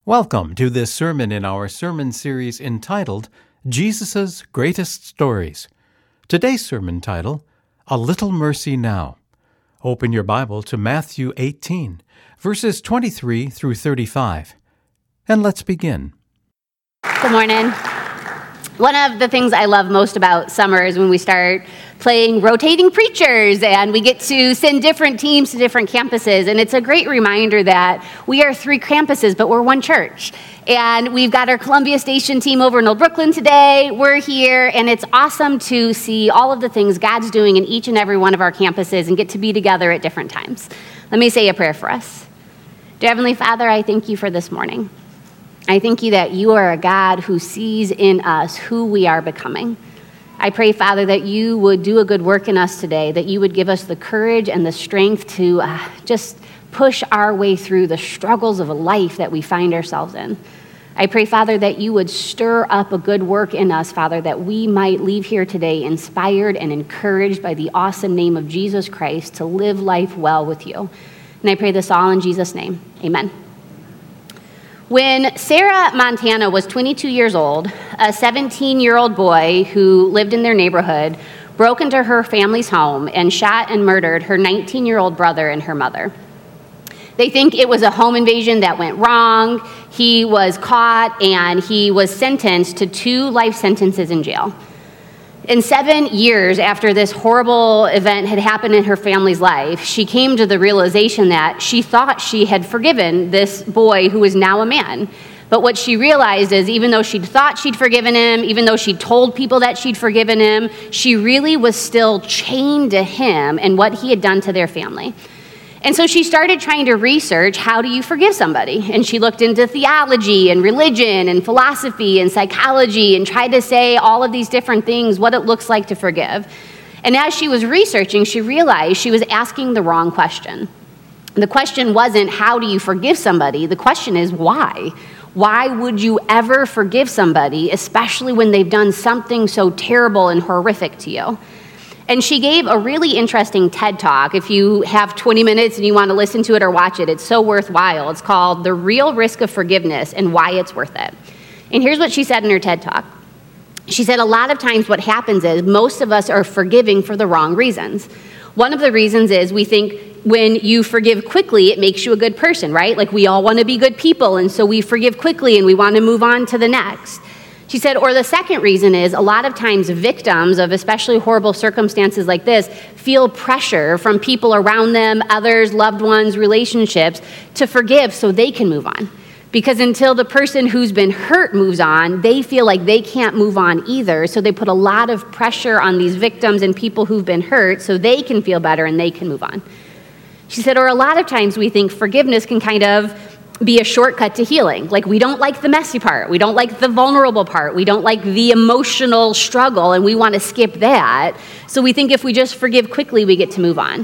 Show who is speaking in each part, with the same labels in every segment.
Speaker 1: Welcome to this sermon in our sermon series entitled Jesus' Greatest Stories. Today's sermon title, A Little Mercy Now. Open your Bible to Matthew 18, verses 23 through 35. And let's begin.
Speaker 2: Good morning. One of the things I love most about summer is when we start playing rotating preachers and we get to send different teams to different campuses. And it's a great reminder that we are 3 campuses, but we're one church. And we've got our Columbia Station team over in Old Brooklyn today. We're here, and it's awesome to see all of the things God's doing in each and every one of our campuses and get to be together at different times. Let me say a prayer for us. Dear Heavenly Father, I thank you for this morning. I thank you that you are a God who sees in us who we are becoming. I pray, Father, that you would do a good work in us today, that you would give us the courage and the strength to just push our way through the struggles of a life that we find ourselves in. I pray, Father, that you would stir up a good work in us, Father, that we might leave here today inspired and encouraged by the awesome name of Jesus Christ to live life well with you. And I pray this all in Jesus' name. Amen. When Sarah Montana was 22 years old, a 17-year-old boy who lived in their neighborhood broke into her family's home and shot and murdered her 19-year-old brother and her mother. They think it was a home invasion that went wrong. He was caught and he was sentenced to 2 life sentences in jail. And 7 years after this horrible event had happened in her family's life, she came to the realization that she thought she had forgiven this boy who is now a man. But what she realized is even though she'd thought she'd forgiven him, even though she told people that she'd forgiven him, she really was still chained to him and what he had done to their family. And so she started trying to research, how do you forgive somebody? And she looked into theology and religion and philosophy and psychology and tried to say all of these different things, what it looks like to forgive. And as she was researching, she realized she was asking the wrong question. The question wasn't, how do you forgive somebody? The question is, why? Why would you ever forgive somebody, especially when they've done something so terrible and horrific to you? And she gave a really interesting TED Talk. If you have 20 minutes and you want to listen to it or watch it, it's so worthwhile. It's called The Real Risk of Forgiveness and Why It's Worth It. And here's what she said in her TED Talk. She said, a lot of times what happens is most of us are forgiving for the wrong reasons. One of the reasons is we think when you forgive quickly, it makes you a good person, right? Like we all want to be good people, and so we forgive quickly and we want to move on to the next. She said, or the second reason is a lot of times victims of especially horrible circumstances like this feel pressure from people around them, others, loved ones, relationships, to forgive so they can move on. Because until the person who's been hurt moves on, they feel like they can't move on either. So they put a lot of pressure on these victims and people who've been hurt so they can feel better and they can move on. She said, or a lot of times we think forgiveness can kind of be a shortcut to healing. Like we don't like the messy part. We don't like the vulnerable part. We don't like the emotional struggle, and we want to skip that. So we think if we just forgive quickly, we get to move on.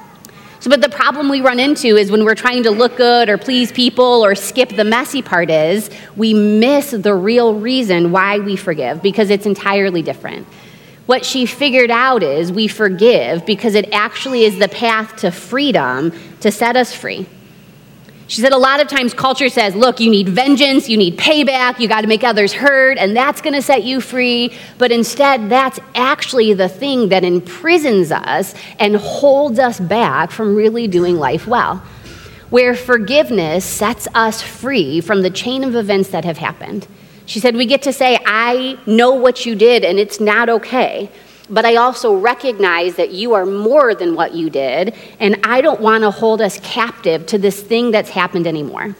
Speaker 2: But the problem we run into is when we're trying to look good or please people or skip the messy part is we miss the real reason why we forgive, because it's entirely different. What she figured out is we forgive because it actually is the path to freedom to set us free. She said a lot of times culture says, look, you need vengeance, you need payback, you got to make others hurt, and that's going to set you free. But instead, that's actually the thing that imprisons us and holds us back from really doing life well. Where forgiveness sets us free from the chain of events that have happened. She said, we get to say, I know what you did and it's not okay. But I also recognize that you are more than what you did, and I don't want to hold us captive to this thing that's happened anymore.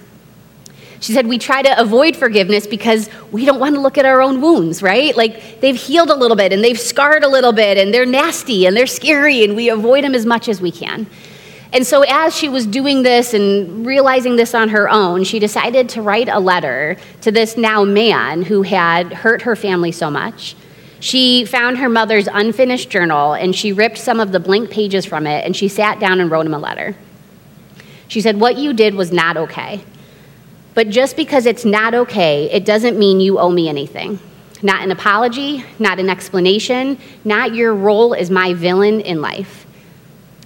Speaker 2: She said we try to avoid forgiveness because we don't want to look at our own wounds, right? Like they've healed a little bit, and they've scarred a little bit, and they're nasty, and they're scary, and we avoid them as much as we can. And so as she was doing this and realizing this on her own, she decided to write a letter to this now man who had hurt her family so much. She found her mother's unfinished journal, and she ripped some of the blank pages from it, and she sat down and wrote him a letter. She said, what you did was not okay. But just because it's not okay, it doesn't mean you owe me anything. Not an apology, not an explanation, not your role as my villain in life.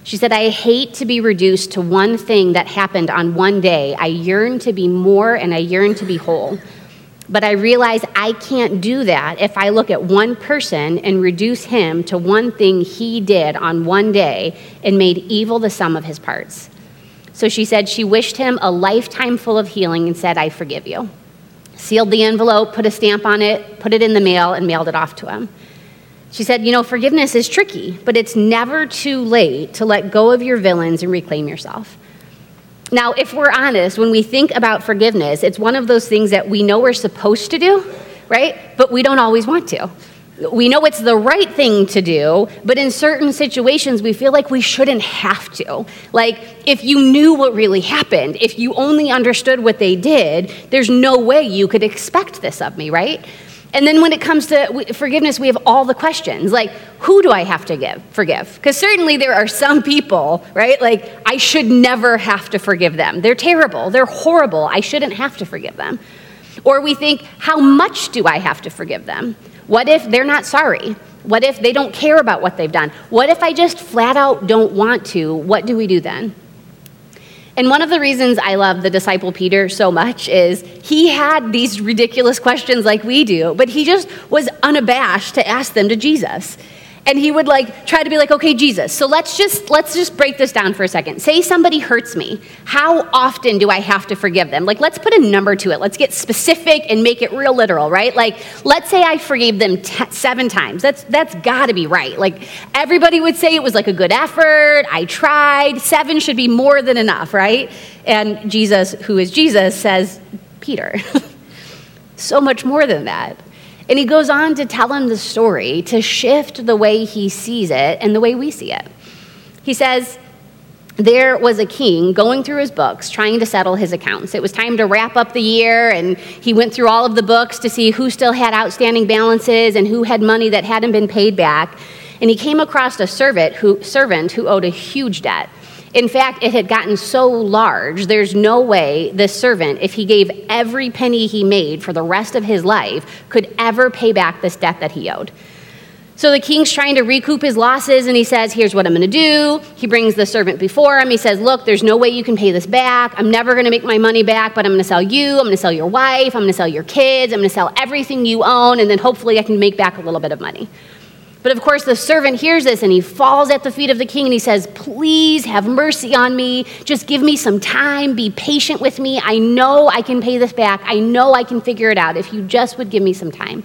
Speaker 2: She said, I hate to be reduced to one thing that happened on one day. I yearn to be more and I yearn to be whole. But I realize I can't do that if I look at one person and reduce him to one thing he did on one day and made evil the sum of his parts. So she said she wished him a lifetime full of healing and said, I forgive you. Sealed the envelope, put a stamp on it, put it in the mail, and mailed it off to him. She said, forgiveness is tricky, but it's never too late to let go of your villains and reclaim yourself. Now, if we're honest, when we think about forgiveness, it's one of those things that we know we're supposed to do, right? But we don't always want to. We know it's the right thing to do, but in certain situations, we feel like we shouldn't have to. Like, if you knew what really happened, if you only understood what they did, there's no way you could expect this of me, right? And then when it comes to forgiveness, we have all the questions, like, who do I have to forgive? Because certainly there are some people, right? Like, I should never have to forgive them. They're terrible. They're horrible. I shouldn't have to forgive them. Or we think, how much do I have to forgive them? What if they're not sorry? What if they don't care about what they've done? What if I just flat out don't want to? What do we do then? And one of the reasons I love the disciple Peter so much is he had these ridiculous questions like we do, but he just was unabashed to ask them to Jesus. And he would try to be like, okay, Jesus, so let's just break this down for a second. Say somebody hurts me. How often do I have to forgive them? Let's put a number to it. Let's get specific and make it real literal, right? Let's say I forgave them 7 times. That's got to be right. Everybody would say it was a good effort. I tried. 7 should be more than enough, right? And Jesus, who is Jesus, says, Peter, so much more than that. And he goes on to tell him the story to shift the way he sees it and the way we see it. He says, there was a king going through his books trying to settle his accounts. It was time to wrap up the year, and he went through all of the books to see who still had outstanding balances and who had money that hadn't been paid back. And he came across a servant who owed a huge debt. In fact, it had gotten so large, there's no way this servant, if he gave every penny he made for the rest of his life, could ever pay back this debt that he owed. So the king's trying to recoup his losses, and he says, here's what I'm going to do. He brings the servant before him. He says, look, there's no way you can pay this back. I'm never going to make my money back, but I'm going to sell you. I'm going to sell your wife. I'm going to sell your kids. I'm going to sell everything you own, and then hopefully I can make back a little bit of money. But of course, the servant hears this, and he falls at the feet of the king, and he says, please have mercy on me. Just give me some time. Be patient with me. I know I can pay this back. I know I can figure it out if you just would give me some time.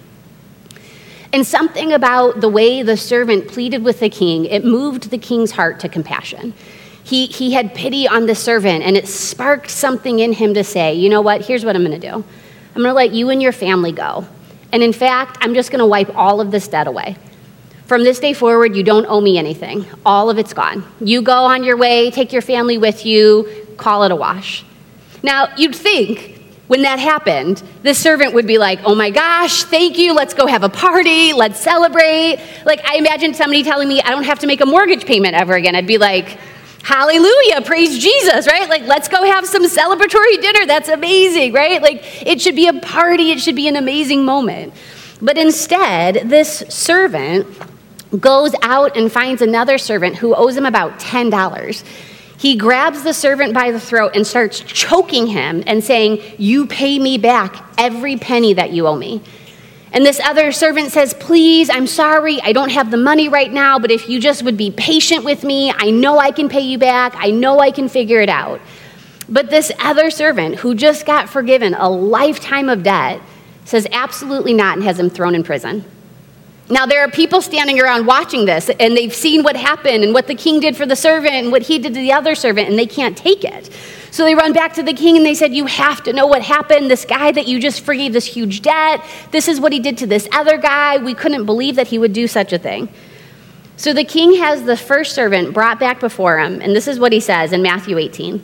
Speaker 2: And something about the way the servant pleaded with the king, it moved the king's heart to compassion. He had pity on the servant, and it sparked something in him to say, you know what, here's what I'm going to do. I'm going to let you and your family go. And in fact, I'm just going to wipe all of this debt away. From this day forward, you don't owe me anything. All of it's gone. You go on your way, take your family with you, call it a wash. Now, you'd think when that happened, this servant would be like, oh my gosh, thank you, let's go have a party, let's celebrate. I imagine somebody telling me I don't have to make a mortgage payment ever again. I'd be like, hallelujah, praise Jesus, right? Let's go have some celebratory dinner. That's amazing, right? It should be a party. It should be an amazing moment. But instead, this servant goes out and finds another servant who owes him about $10. He grabs the servant by the throat and starts choking him and saying, you pay me back every penny that you owe me. And this other servant says, please, I'm sorry, I don't have the money right now, but if you just would be patient with me, I know I can pay you back, I know I can figure it out. But this other servant who just got forgiven a lifetime of debt says absolutely not and has him thrown in prison. Now, there are people standing around watching this, and they've seen what happened and what the king did for the servant and what he did to the other servant, and they can't take it. So they run back to the king, and they said, you have to know what happened. This guy that you just forgave this huge debt, this is what he did to this other guy. We couldn't believe that he would do such a thing. So the king has the first servant brought back before him, and this is what he says in Matthew 18. It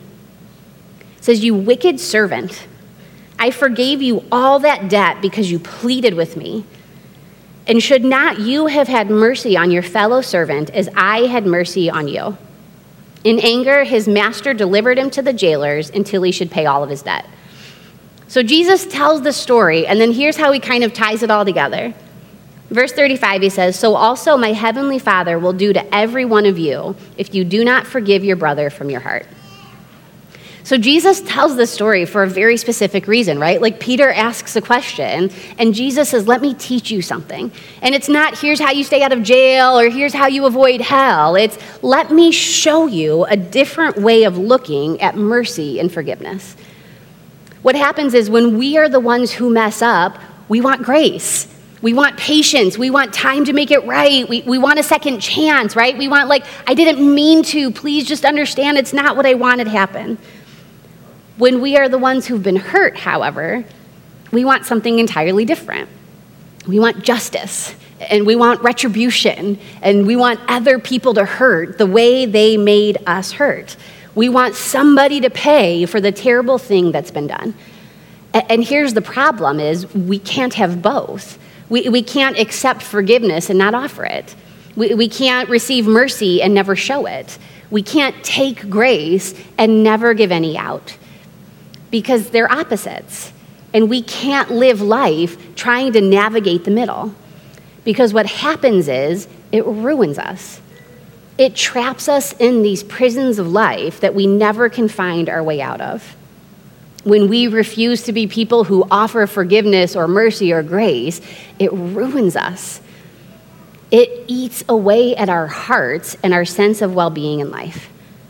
Speaker 2: says, you wicked servant, I forgave you all that debt because you pleaded with me. And should not you have had mercy on your fellow servant as I had mercy on you? In anger, his master delivered him to the jailers until he should pay all of his debt. So Jesus tells the story, and then here's how he kind of ties it all together. Verse 35, he says, "So also my heavenly Father will do to every one of you if you do not forgive your brother from your heart." So Jesus tells this story for a very specific reason, right? Like Peter asks a question, and Jesus says, let me teach you something. And it's not, here's how you stay out of jail, or here's how you avoid hell. It's, let me show you a different way of looking at mercy and forgiveness. What happens is when we are the ones who mess up, we want grace. We want patience. We want time to make it right. We want a second chance, right? We want, like, I didn't mean to. Please just understand it's not what I wanted happen. When we are the ones who've been hurt, however, we want something entirely different. We want justice, and we want retribution, and we want other people to hurt the way they made us hurt. We want somebody to pay for the terrible thing that's been done. And here's the problem is we can't have both. We can't accept forgiveness and not offer it. We can't receive mercy and never show it. We can't take grace and never give any out, because they're opposites. And we can't live life trying to navigate the middle, because what happens is it ruins us. It traps us in these prisons of life that we never can find our way out of. When we refuse to be people who offer forgiveness or mercy or grace, it ruins us. It eats away at our hearts and our sense of well-being in life.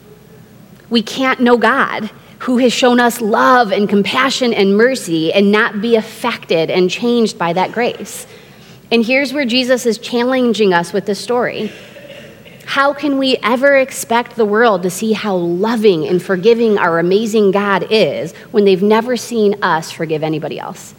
Speaker 2: We can't know God, who has shown us love and compassion and mercy, and not be affected and changed by that grace. And here's where Jesus is challenging us with this story. How can we ever expect the world to see how loving and forgiving our amazing God is when they've never seen us forgive anybody else?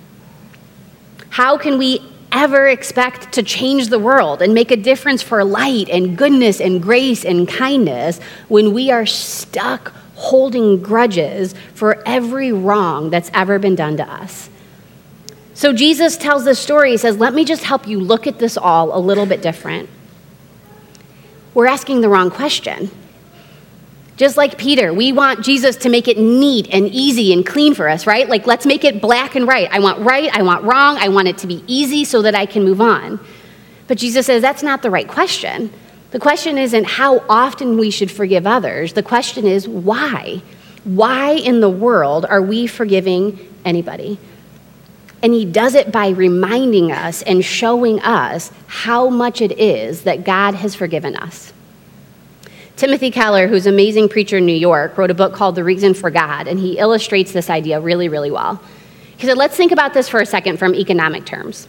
Speaker 2: How can we ever expect to change the world and make a difference for light and goodness and grace and kindness when we are stuck holding grudges for every wrong that's ever been done to us? So Jesus tells this story. He says, let me just help you look at this all a little bit different. We're asking the wrong question. Just like Peter, we want Jesus to make it neat and easy and clean for us, right? Like, let's make it black and white. I want right, I want wrong, I want it to be easy so that I can move on. But Jesus says that's not the right question. The question isn't how often we should forgive others. The question is why? Why in the world are we forgiving anybody? And he does it by reminding us and showing us how much it is that God has forgiven us. Timothy Keller, who's an amazing preacher in New York, wrote a book called The Reason for God, and he illustrates this idea really, really well. He said, let's think about this for a second from economic terms.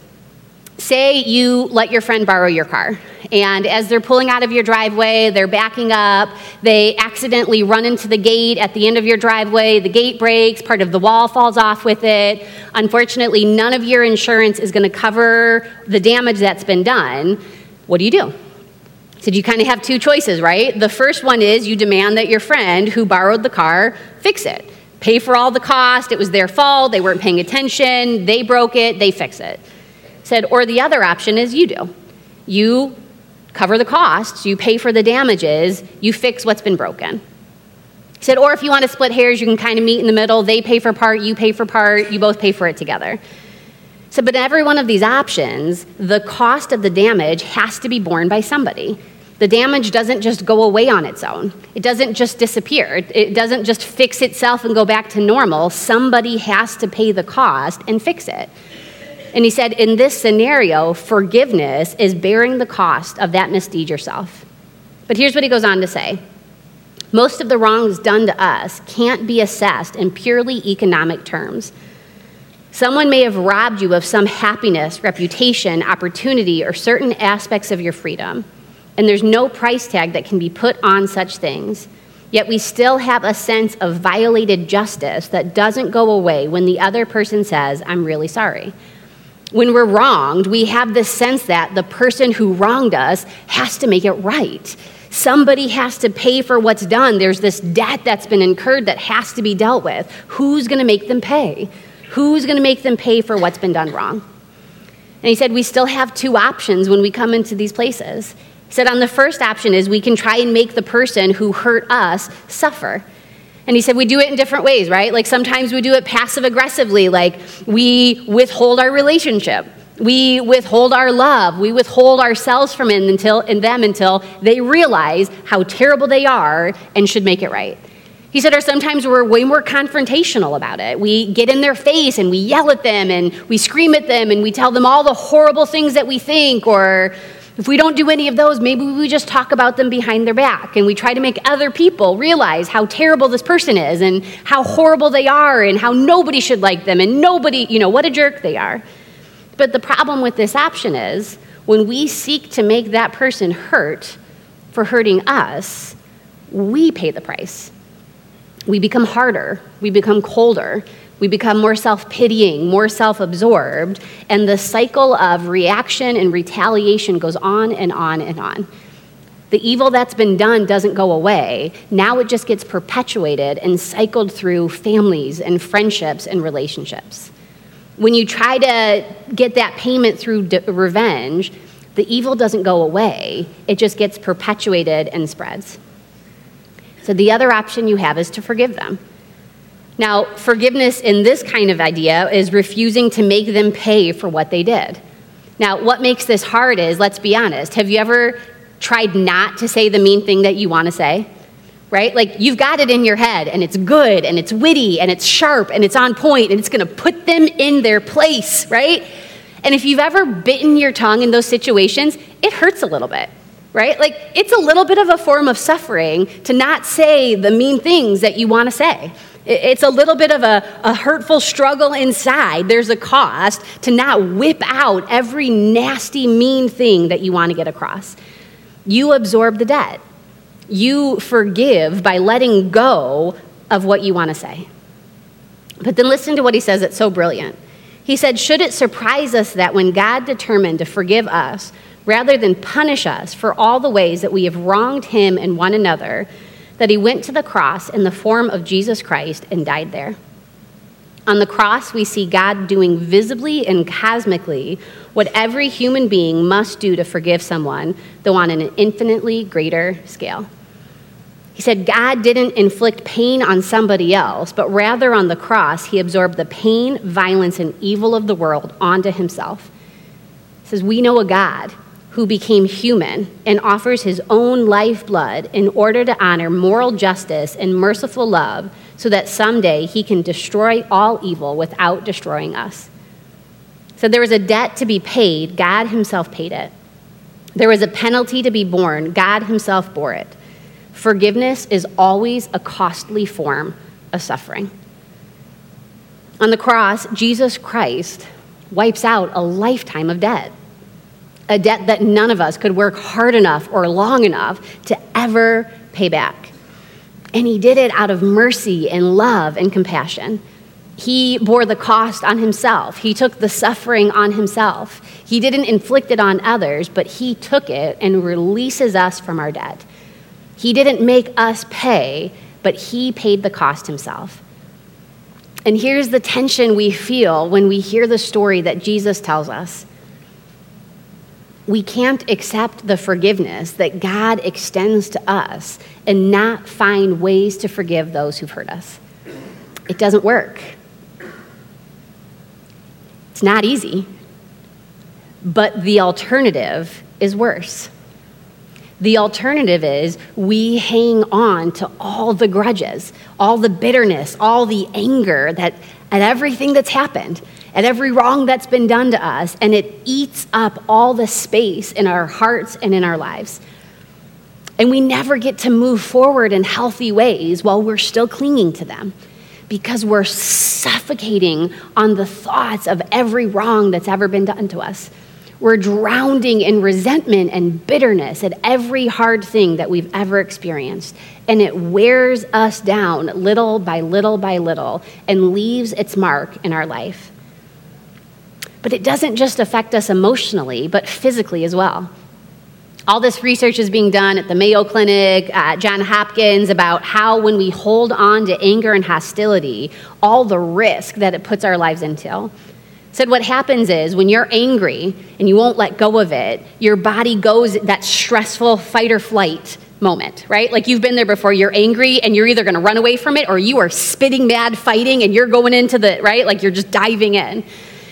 Speaker 2: Say you let your friend borrow your car, and as they're pulling out of your driveway, they're backing up, they accidentally run into the gate at the end of your driveway, the gate breaks, part of the wall falls off with it. Unfortunately, none of your insurance is going to cover the damage that's been done. What do? So you kind of have two choices, right? The first one is you demand that your friend who borrowed the car fix it. Pay for all the cost, it was their fault, they weren't paying attention, they broke it, they fix it. Said, or the other option is you do. You cover the costs, you pay for the damages, you fix what's been broken. He said, or if you want to split hairs, you can kind of meet in the middle. They pay for part, you pay for part, you both pay for it together. So, but in every one of these options, the cost of the damage has to be borne by somebody. The damage doesn't just go away on its own. It doesn't just disappear. It doesn't just fix itself and go back to normal. Somebody has to pay the cost and fix it. And he said, in this scenario, forgiveness is bearing the cost of that misdeed yourself. But here's what he goes on to say. Most of the wrongs done to us can't be assessed in purely economic terms. Someone may have robbed you of some happiness, reputation, opportunity, or certain aspects of your freedom, and there's no price tag that can be put on such things. Yet we still have a sense of violated justice that doesn't go away when the other person says, I'm really sorry. When we're wronged, we have this sense that the person who wronged us has to make it right. Somebody has to pay for what's done. There's this debt that's been incurred that has to be dealt with. Who's going to make them pay? Who's going to make them pay for what's been done wrong? And he said, we still have two options when we come into these places. He said, on the first option is we can try and make the person who hurt us suffer. And he said, we do it in different ways, right? Like sometimes we do it passive aggressively, like we withhold our relationship. We withhold our love. We withhold ourselves from them until they realize how terrible they are and should make it right. He said, or sometimes we're way more confrontational about it. We get in their face and we yell at them and we scream at them and we tell them all the horrible things that we think, or if we don't do any of those, maybe we just talk about them behind their back and we try to make other people realize how terrible this person is and how horrible they are and how nobody should like them and nobody, what a jerk they are. But the problem with this option is when we seek to make that person hurt for hurting us, we pay the price. We become harder, we become colder, we become more self-pitying, more self-absorbed, and the cycle of reaction and retaliation goes on and on and on. The evil that's been done doesn't go away. Now it just gets perpetuated and cycled through families and friendships and relationships. When you try to get that payment through revenge, the evil doesn't go away. It just gets perpetuated and spreads. So the other option you have is to forgive them. Now, forgiveness in this kind of idea is refusing to make them pay for what they did. Now, what makes this hard is, let's be honest, have you ever tried not to say the mean thing that you want to say? Right? Like, you've got it in your head, and it's good, and it's witty, and it's sharp, and it's on point, and it's going to put them in their place, right? And if you've ever bitten your tongue in those situations, it hurts a little bit. Right? Like, it's a little bit of a form of suffering to not say the mean things that you want to say. It's a little bit of a hurtful struggle inside. There's a cost to not whip out every nasty, mean thing that you want to get across. You absorb the debt. You forgive by letting go of what you want to say. But then listen to what he says. It's so brilliant. He said, should it surprise us that when God determined to forgive us, rather than punish us for all the ways that we have wronged him and one another, that he went to the cross in the form of Jesus Christ and died there? On the cross, we see God doing visibly and cosmically what every human being must do to forgive someone, though on an infinitely greater scale. He said God didn't inflict pain on somebody else, but rather on the cross, he absorbed the pain, violence, and evil of the world onto himself. He says, we know a God who became human and offers his own lifeblood in order to honor moral justice and merciful love so that someday he can destroy all evil without destroying us. So there was a debt to be paid. God himself paid it. There was a penalty to be borne. God himself bore it. Forgiveness is always a costly form of suffering. On the cross, Jesus Christ wipes out a lifetime of debt. A debt that none of us could work hard enough or long enough to ever pay back. And he did it out of mercy and love and compassion. He bore the cost on himself. He took the suffering on himself. He didn't inflict it on others, but he took it and releases us from our debt. He didn't make us pay, but he paid the cost himself. And here's the tension we feel when we hear the story that Jesus tells us. We can't accept the forgiveness that God extends to us and not find ways to forgive those who've hurt us. It doesn't work. It's not easy. But the alternative is worse. The alternative is we hang on to all the grudges, all the bitterness, all the anger at everything that's happened, at every wrong that's been done to us, and it eats up all the space in our hearts and in our lives. And we never get to move forward in healthy ways while we're still clinging to them because we're suffocating on the thoughts of every wrong that's ever been done to us. We're drowning in resentment and bitterness at every hard thing that we've ever experienced. And it wears us down little by little by little and leaves its mark in our life. But it doesn't just affect us emotionally, but physically as well. All this research is being done at the Mayo Clinic, Johns Hopkins, about how when we hold on to anger and hostility, all the risk that it puts our lives into. Said what happens is when you're angry and you won't let go of it, your body goes that stressful fight or flight moment, right? Like you've been there before. You're angry and you're either going to run away from it or you are spitting mad fighting and you're going into the, right? Like you're just diving in.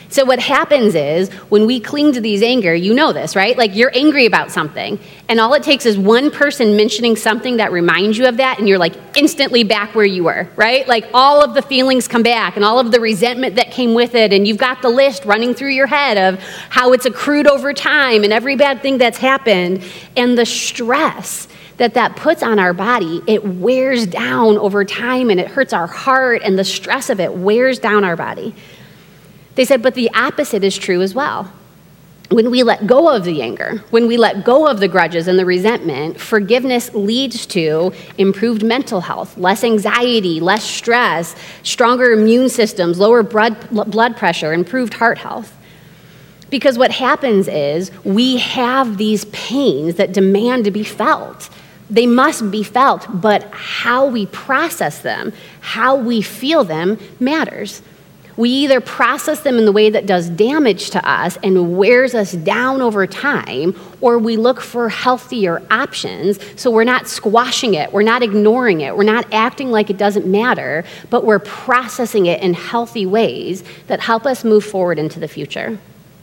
Speaker 2: So what happens is when we cling to these anger, you know this, right? Like you're angry about something, and all it takes is one person mentioning something that reminds you of that, and you're like instantly back where you were, right? Like all of the feelings come back and all of the resentment that came with it, and you've got the list running through your head of how it's accrued over time and every bad thing that's happened, and the stress that puts on our body, it wears down over time, and it hurts our heart, and the stress of it wears down our body. They said, but the opposite is true as well. When we let go of the anger, when we let go of the grudges and the resentment, forgiveness leads to improved mental health, less anxiety, less stress, stronger immune systems, lower blood pressure, improved heart health. Because what happens is we have these pains that demand to be felt. They must be felt, but how we process them, how we feel them matters. We either process them in the way that does damage to us and wears us down over time, or we look for healthier options so we're not squashing it, we're not ignoring it, we're not acting like it doesn't matter, but we're processing it in healthy ways that help us move forward into the future.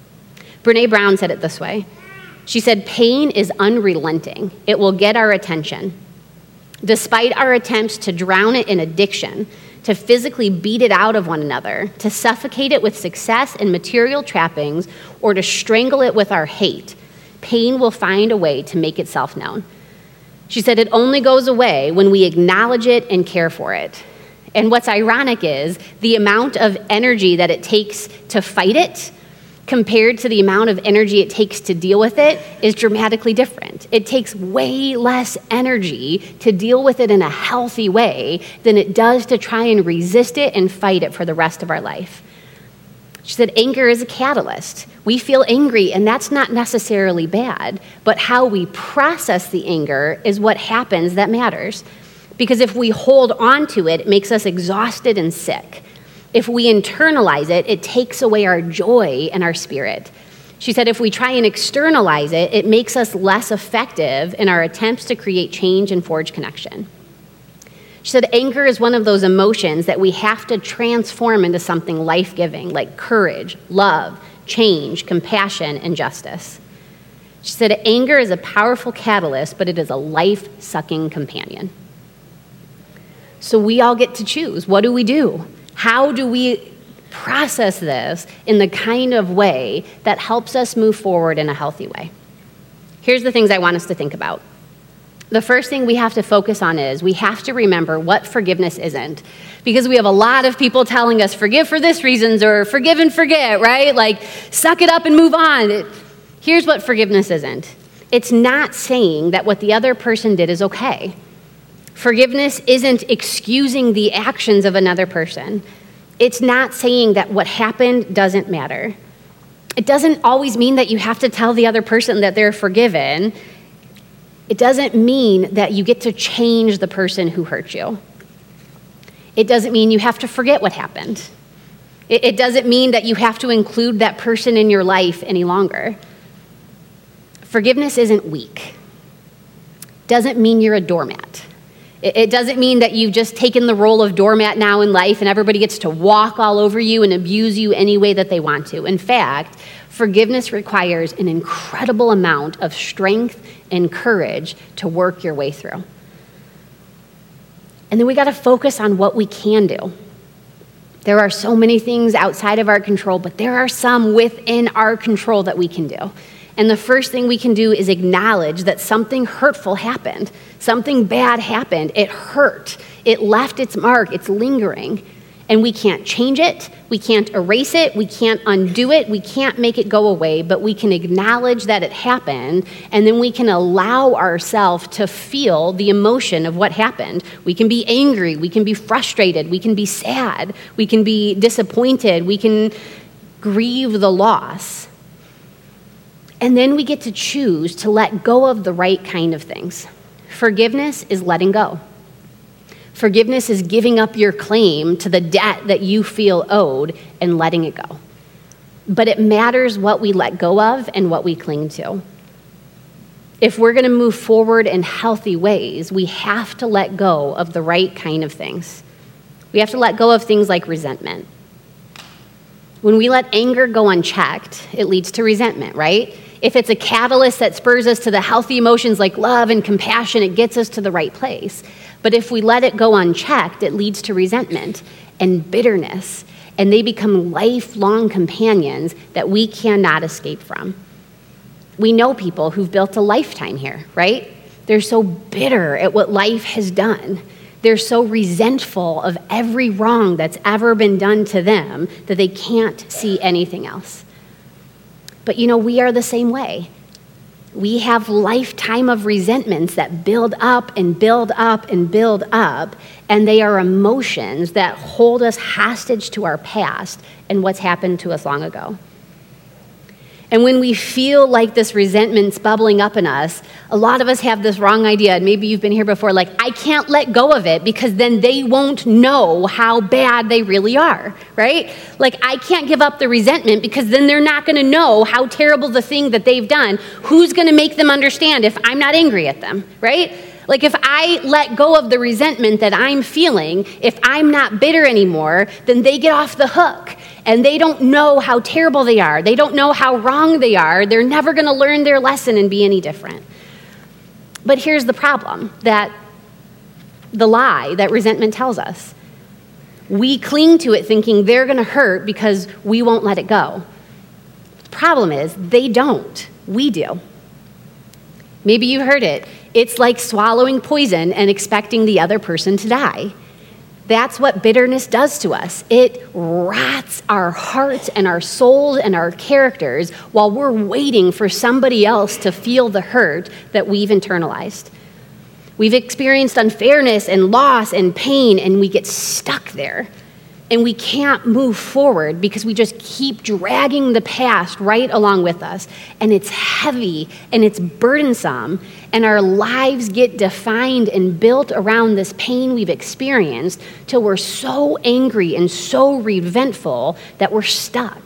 Speaker 2: Brené Brown said it this way. She said, pain is unrelenting. It will get our attention. Despite our attempts to drown it in addiction, to physically beat it out of one another, to suffocate it with success and material trappings, or to strangle it with our hate, pain will find a way to make itself known. She said it only goes away when we acknowledge it and care for it. And what's ironic is the amount of energy that it takes to fight it compared to the amount of energy it takes to deal with it is dramatically different. It takes way less energy to deal with it in a healthy way than it does to try and resist it and fight it for the rest of our life. She said, anger is a catalyst. We feel angry, and that's not necessarily bad, but how we process the anger is what happens that matters. Because if we hold on to it, it makes us exhausted and sick. If we internalize it, it takes away our joy and our spirit. She said if we try and externalize it, it makes us less effective in our attempts to create change and forge connection. She said anger is one of those emotions that we have to transform into something life-giving, like courage, love, change, compassion, and justice. She said anger is a powerful catalyst, but it is a life-sucking companion. So we all get to choose. What do we do? How do we process this in the kind of way that helps us move forward in a healthy way? Here's the things I want us to think about. The first thing we have to focus on is we have to remember what forgiveness isn't. Because we have a lot of people telling us forgive for this reasons or forgive and forget, right? Like suck it up and move on. Here's what forgiveness isn't. It's not saying that what the other person did is okay. Forgiveness isn't excusing the actions of another person. It's not saying that what happened doesn't matter. It doesn't always mean that you have to tell the other person that they're forgiven. It doesn't mean that you get to change the person who hurt you. It doesn't mean you have to forget what happened. It doesn't mean that you have to include that person in your life any longer. Forgiveness isn't weak. Doesn't mean you're a doormat. It doesn't mean that you've just taken the role of doormat now in life and everybody gets to walk all over you and abuse you any way that they want to. In fact, forgiveness requires an incredible amount of strength and courage to work your way through. And then we got to focus on what we can do. There are so many things outside of our control, but there are some within our control that we can do. And the first thing we can do is acknowledge that something hurtful happened. Something bad happened. It hurt. It left its mark. It's lingering. And we can't change it. We can't erase it. We can't undo it. We can't make it go away, but we can acknowledge that it happened, and then we can allow ourselves to feel the emotion of what happened. We can be angry. We can be frustrated. We can be sad. We can be disappointed. We can grieve the loss. And then we get to choose to let go of the right kind of things. Forgiveness is letting go. Forgiveness is giving up your claim to the debt that you feel owed and letting it go. But it matters what we let go of and what we cling to. If we're going to move forward in healthy ways, we have to let go of the right kind of things. We have to let go of things like resentment. When we let anger go unchecked, it leads to resentment, right? If it's a catalyst that spurs us to the healthy emotions like love and compassion, it gets us to the right place. But if we let it go unchecked, it leads to resentment and bitterness, and they become lifelong companions that we cannot escape from. We know people who've built a lifetime here, right? They're so bitter at what life has done. They're so resentful of every wrong that's ever been done to them that they can't see anything else. But we are the same way. We have lifetime of resentments that build up and build up and build up, and they are emotions that hold us hostage to our past and what's happened to us long ago. And when we feel like this resentment's bubbling up in us, a lot of us have this wrong idea, and maybe you've been here before, like, I can't let go of it because then they won't know how bad they really are, right? Like, I can't give up the resentment because then they're not going to know how terrible the thing that they've done. Who's going to make them understand if I'm not angry at them, right? Like, if I let go of the resentment that I'm feeling, if I'm not bitter anymore, then they get off the hook. And they don't know how terrible they are. They don't know how wrong they are. They're never going to learn their lesson and be any different. But here's the problem, that the lie that resentment tells us. We cling to it thinking they're going to hurt because we won't let it go. The problem is they don't. We do. Maybe you heard it. It's like swallowing poison and expecting the other person to die. That's what bitterness does to us. It rots our hearts and our souls and our characters while we're waiting for somebody else to feel the hurt that we've internalized. We've experienced unfairness and loss and pain, and we get stuck there. And we can't move forward because we just keep dragging the past right along with us. And it's heavy and it's burdensome. And our lives get defined and built around this pain we've experienced till we're so angry and so resentful that we're stuck.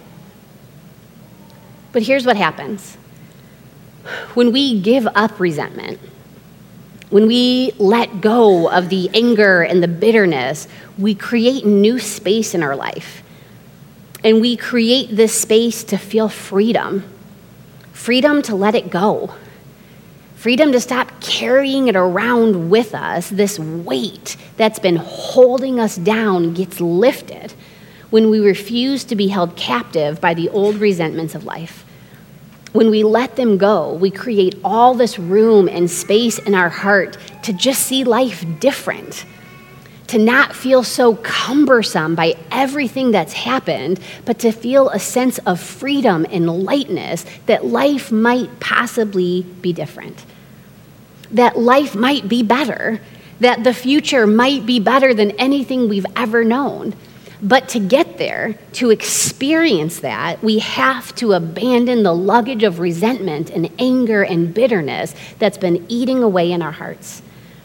Speaker 2: But here's what happens. When we give up resentment, when we let go of the anger and the bitterness, we create new space in our life. And we create this space to feel freedom. Freedom to let it go. Freedom to stop carrying it around with us. This weight that's been holding us down gets lifted when we refuse to be held captive by the old resentments of life. When we let them go, we create all this room and space in our heart to just see life different, to not feel so cumbersome by everything that's happened, but to feel a sense of freedom and lightness that life might possibly be different, that life might be better, that the future might be better than anything we've ever known. But to get there, to experience that, we have to abandon the luggage of resentment and anger and bitterness that's been eating away in our hearts.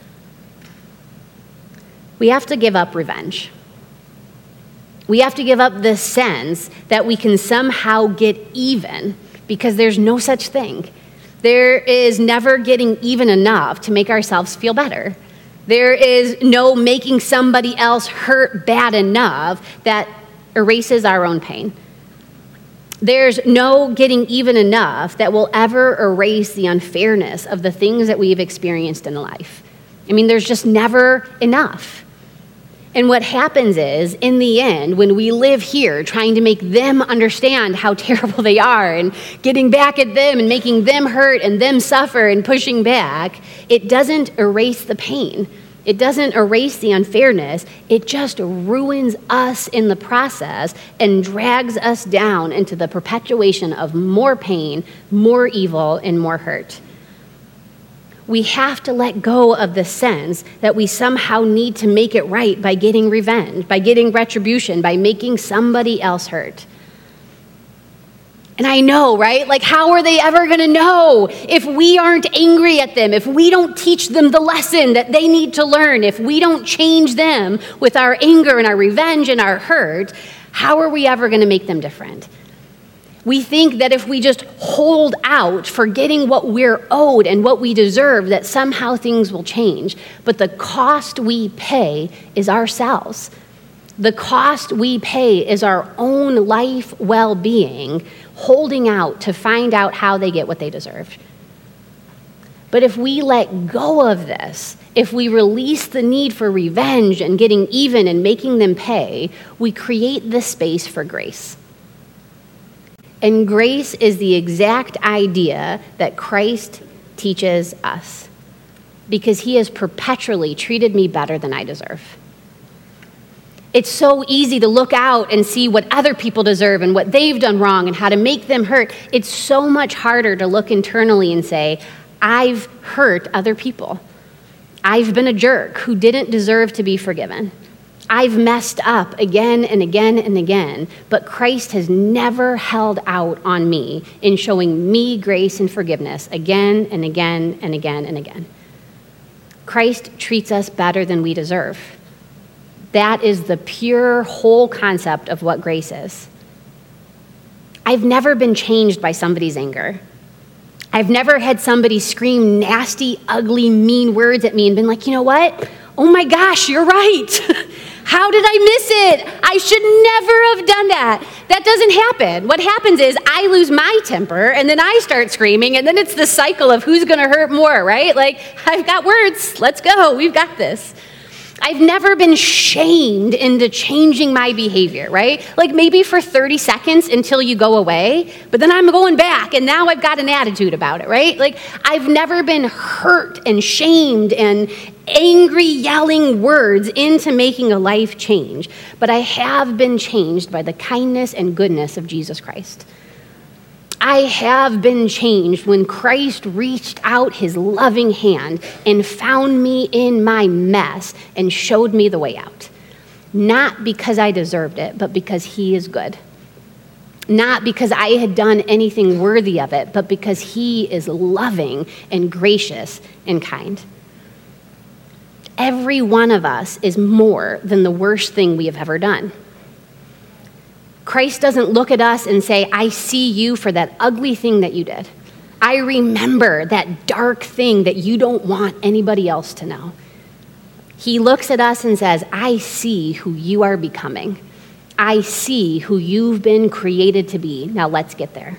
Speaker 2: We have to give up revenge. We have to give up the sense that we can somehow get even, because there's no such thing. There is never getting even enough to make ourselves feel better. There is no making somebody else hurt bad enough that erases our own pain. There's no getting even enough that will ever erase the unfairness of the things that we've experienced in life. I mean, there's just never enough. And what happens is, in the end, when we live here trying to make them understand how terrible they are and getting back at them and making them hurt and them suffer and pushing back, it doesn't erase the pain. It doesn't erase the unfairness. It just ruins us in the process and drags us down into the perpetuation of more pain, more evil, and more hurt. We have to let go of the sense that we somehow need to make it right by getting revenge, by getting retribution, by making somebody else hurt. And I know, right? Like, how are they ever going to know if we aren't angry at them, if we don't teach them the lesson that they need to learn, if we don't change them with our anger and our revenge and our hurt? How are we ever going to make them different? We think that if we just hold out for getting what we're owed and what we deserve, that somehow things will change. But the cost we pay is ourselves. The cost we pay is our own life well-being, holding out to find out how they get what they deserve. But if we let go of this, if we release the need for revenge and getting even and making them pay, we create the space for grace. And grace is the exact idea that Christ teaches us, because he has perpetually treated me better than I deserve. It's so easy to look out and see what other people deserve and what they've done wrong and how to make them hurt. It's so much harder to look internally and say, I've hurt other people. I've been a jerk who didn't deserve to be forgiven. I've messed up again and again and again, but Christ has never held out on me in showing me grace and forgiveness again and again and again and again. Christ treats us better than we deserve. That is the pure, whole concept of what grace is. I've never been changed by somebody's anger. I've never had somebody scream nasty, ugly, mean words at me and been like, you know what? Oh my gosh, you're right. How did I miss it? I should never have done that. That doesn't happen. What happens is I lose my temper and then I start screaming, and then it's the cycle of who's going to hurt more, right? Like, I've got words. Let's go. We've got this. I've never been shamed into changing my behavior, right? Like maybe for 30 seconds until you go away, but then I'm going back and now I've got an attitude about it, right? Like I've never been hurt and shamed and angry yelling words into making a life change, but I have been changed by the kindness and goodness of Jesus Christ. I have been changed when Christ reached out his loving hand and found me in my mess and showed me the way out. Not because I deserved it, but because he is good. Not because I had done anything worthy of it, but because he is loving and gracious and kind. Every one of us is more than the worst thing we have ever done. Christ doesn't look at us and say, I see you for that ugly thing that you did. I remember that dark thing that you don't want anybody else to know. He looks at us and says, I see who you are becoming. I see who you've been created to be. Now let's get there.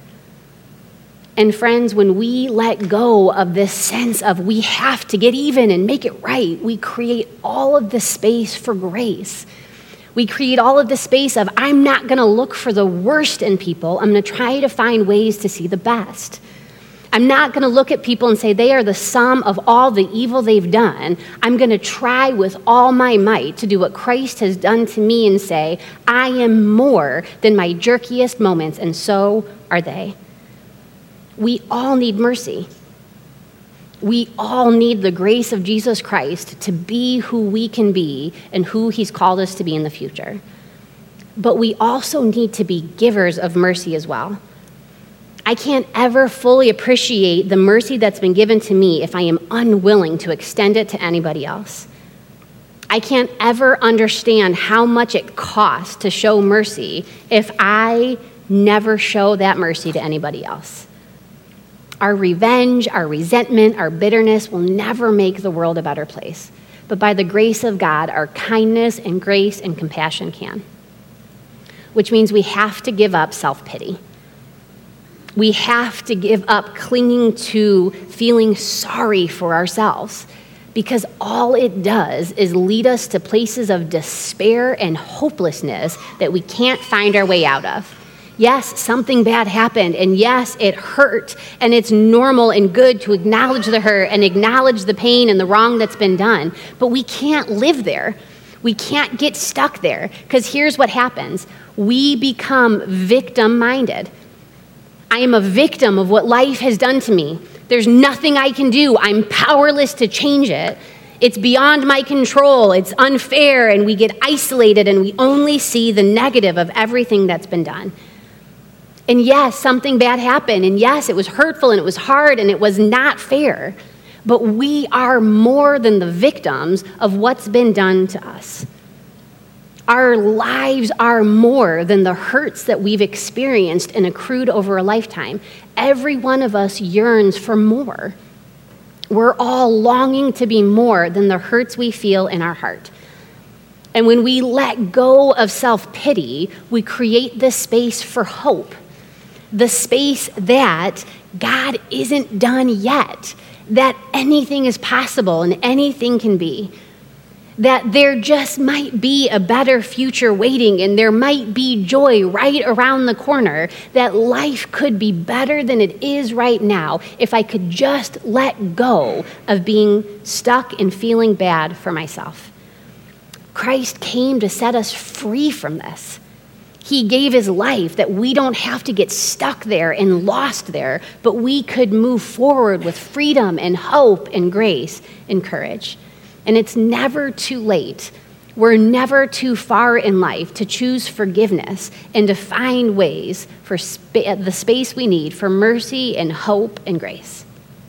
Speaker 2: And friends, when we let go of this sense of we have to get even and make it right, we create all of the space for grace. We create all of the space of, I'm not going to look for the worst in people. I'm going to try to find ways to see the best. I'm not going to look at people and say they are the sum of all the evil they've done. I'm going to try with all my might to do what Christ has done to me and say, I am more than my jerkiest moments, and so are they. We all need mercy. We all need the grace of Jesus Christ to be who we can be and who he's called us to be in the future. But we also need to be givers of mercy as well. I can't ever fully appreciate the mercy that's been given to me if I am unwilling to extend it to anybody else. I can't ever understand how much it costs to show mercy if I never show that mercy to anybody else. Our revenge, our resentment, our bitterness will never make the world a better place. But by the grace of God, our kindness and grace and compassion can. Which means we have to give up self-pity. We have to give up clinging to feeling sorry for ourselves, because all it does is lead us to places of despair and hopelessness that we can't find our way out of. Yes, something bad happened, and yes, it hurt, and it's normal and good to acknowledge the hurt and acknowledge the pain and the wrong that's been done, but we can't live there. We can't get stuck there, because here's what happens. We become victim-minded. I am a victim of what life has done to me. There's nothing I can do. I'm powerless to change it. It's beyond my control. It's unfair, and we get isolated, and we only see the negative of everything that's been done. And yes, something bad happened, and yes, it was hurtful, and it was hard, and it was not fair. But we are more than the victims of what's been done to us. Our lives are more than the hurts that we've experienced and accrued over a lifetime. Every one of us yearns for more. We're all longing to be more than the hurts we feel in our heart. And when we let go of self-pity, we create this space for hope, the space that God isn't done yet, that anything is possible and anything can be, that there just might be a better future waiting and there might be joy right around the corner, that life could be better than it is right now if I could just let go of being stuck and feeling bad for myself. Christ came to set us free from this. He gave his life that we don't have to get stuck there and lost there, but we could move forward with freedom and hope and grace and courage. And it's never too late. We're never too far in life to choose forgiveness and to find ways for the space we need for mercy and hope and grace.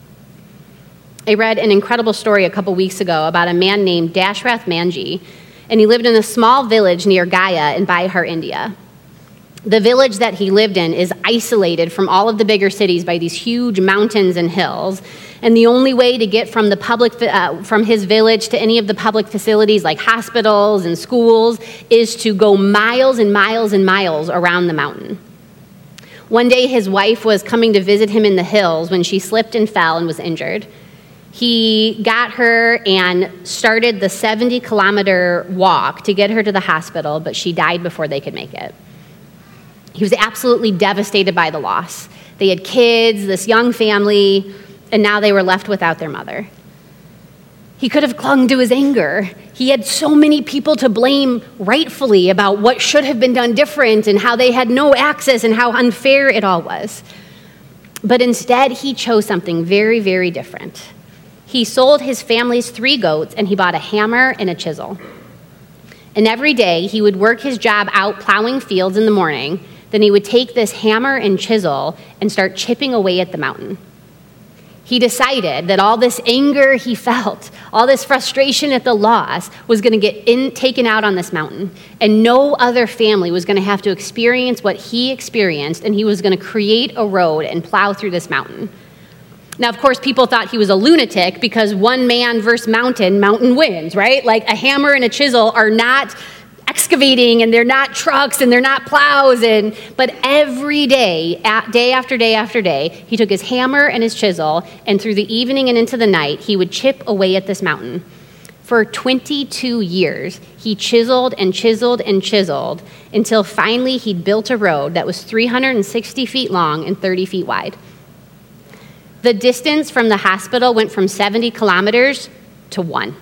Speaker 2: I read an incredible story a couple weeks ago about a man named Dashrath Manji, and he lived in a small village near Gaya in Bihar, India. The village that he lived in is isolated from all of the bigger cities by these huge mountains and hills, and the only way to get from from his village to any of the public facilities like hospitals and schools is to go miles and miles and miles around the mountain. One day his wife was coming to visit him in the hills when she slipped and fell and was injured. He got her and started the 70-kilometer walk to get her to the hospital, but she died before they could make it. He was absolutely devastated by the loss. They had kids, this young family, and now they were left without their mother. He could have clung to his anger. He had so many people to blame rightfully about what should have been done different and how they had no access and how unfair it all was. But instead, he chose something very, very different. He sold his family's 3 goats and he bought a hammer and a chisel. And every day he would work his job out plowing fields in the morning. Then he would take this hammer and chisel and start chipping away at the mountain. He decided that all this anger he felt, all this frustration at the loss was going to get taken out on this mountain. And no other family was going to have to experience what he experienced, and he was going to create a road and plow through this mountain. Now, of course, people thought he was a lunatic because one man versus mountain wins, right? Like a hammer and a chisel are not excavating, and they're not trucks, and they're not plows. But every day, day after day after day, he took his hammer and his chisel, and through the evening and into the night, he would chip away at this mountain. For 22 years, he chiseled and chiseled and chiseled until finally he'd built a road that was 360 feet long and 30 feet wide. The distance from the hospital went from 70 kilometers to 1.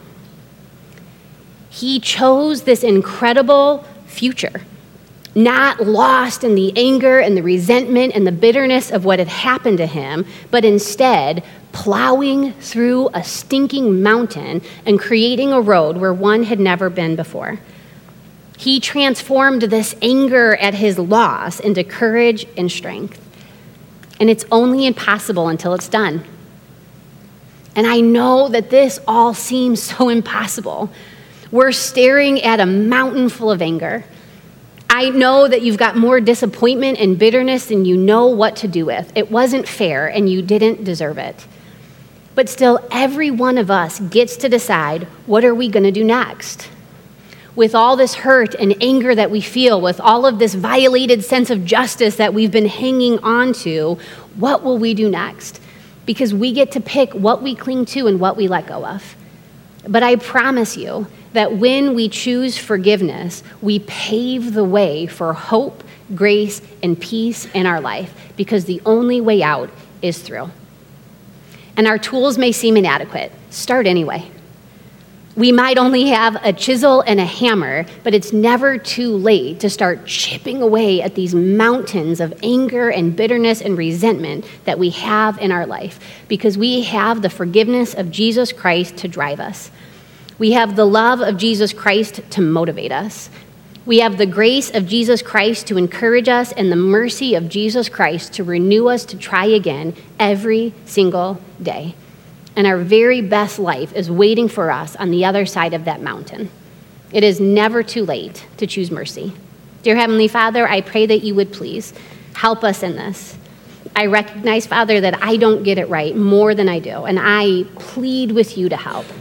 Speaker 2: He chose this incredible future, not lost in the anger and the resentment and the bitterness of what had happened to him, but instead plowing through a stinking mountain and creating a road where one had never been before. He transformed this anger at his loss into courage and strength. And it's only impossible until it's done. And I know that this all seems so impossible. We're staring at a mountain full of anger. I know that you've got more disappointment and bitterness than you know what to do with. It wasn't fair, and you didn't deserve it. But still, every one of us gets to decide, what are we going to do next? With all this hurt and anger that we feel, with all of this violated sense of justice that we've been hanging on to, what will we do next? Because we get to pick what we cling to and what we let go of. But I promise you that when we choose forgiveness, we pave the way for hope, grace, and peace in our life, because the only way out is through. And our tools may seem inadequate. Start anyway. We might only have a chisel and a hammer, but it's never too late to start chipping away at these mountains of anger and bitterness and resentment that we have in our life, because we have the forgiveness of Jesus Christ to drive us. We have the love of Jesus Christ to motivate us. We have the grace of Jesus Christ to encourage us, and the mercy of Jesus Christ to renew us to try again every single day. And our very best life is waiting for us on the other side of that mountain. It is never too late to choose mercy. Dear Heavenly Father, I pray that you would please help us in this. I recognize, Father, that I don't get it right more than I do, and I plead with you to help.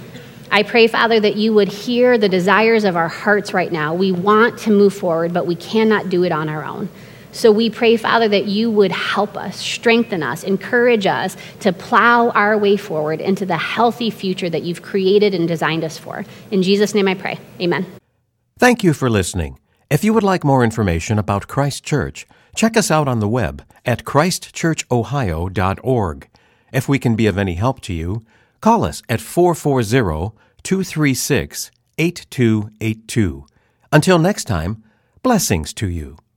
Speaker 2: I pray, Father, that you would hear the desires of our hearts right now. We want to move forward, but we cannot do it on our own. So we pray, Father, that you would help us, strengthen us, encourage us to plow our way forward into the healthy future that you've created and designed us for. In Jesus' name I pray. Amen.
Speaker 1: Thank you for listening. If you would like more information about Christ Church, check us out on the web at christchurchohio.org. If we can be of any help to you, call us at 440-236-8282. Until next time, blessings to you.